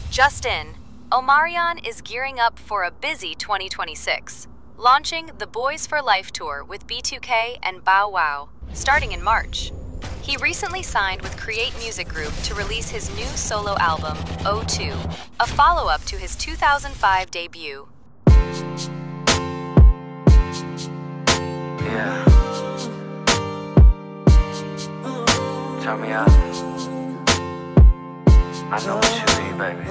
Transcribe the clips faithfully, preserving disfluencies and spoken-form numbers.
Just in, Omarion is gearing up for a busy twenty twenty-six, launching the Boys for Life tour with B two K and Bow Wow, starting in March. He recently signed with Create Music Group to release his new solo album, O two, a follow-up to his two thousand five debut. Yeah. Turn me up. I know what you need, baby.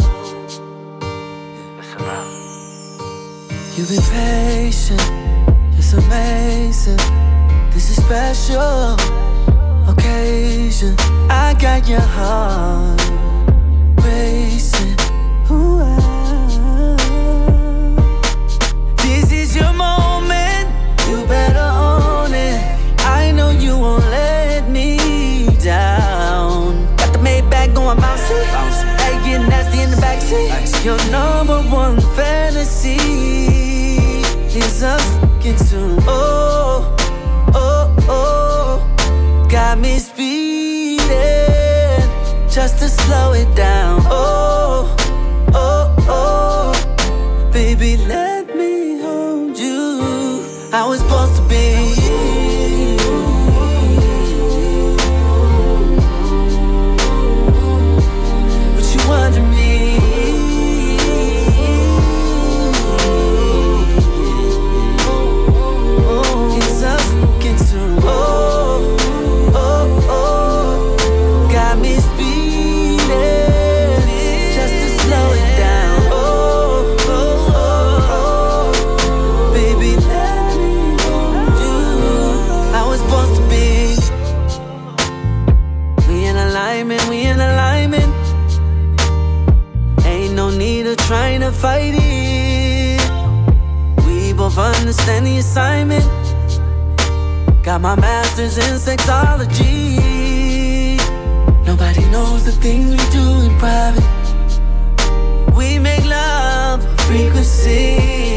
Listen up. You've been patient, it's amazing. This is special occasion. I got your heart racing. Ooh, ah. This is your moment, you better own it. I know you won't let me down. Got the Maybach going bouncy, hey, getting nasty in the backseat. Your number one fantasy is us getting to. Oh, oh, oh, got me speeding just to slow it down. Oh, oh, oh, baby, let me hold you. I was supposed to be. But you wanted me. Trying to fight it. We both understand the assignment. Got my master's in sexology. Nobody knows the things we do in private. We make love a frequency.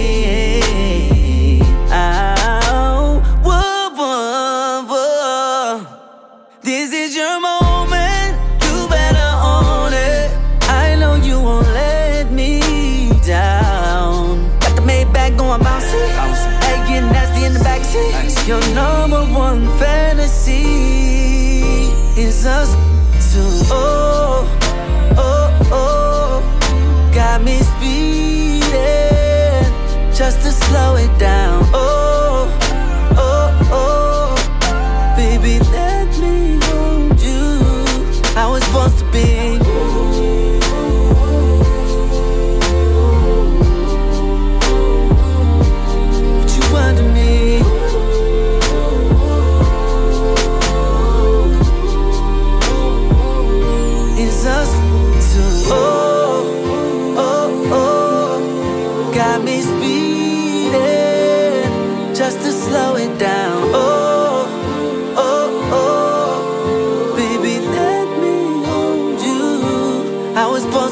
Oh, whoa, whoa, whoa. This is your moment. You better own it. I know you won't let me down. Got the Maybach going bouncy, hey, getting nasty in the backseat. Your number one fantasy is us two. Oh, oh, oh, got me speeding just to slow it down. Oh, oh, oh, baby, let me hold you. I was supposed to be. Just to slow it down. Oh, oh, oh, baby, let me hold you. I was born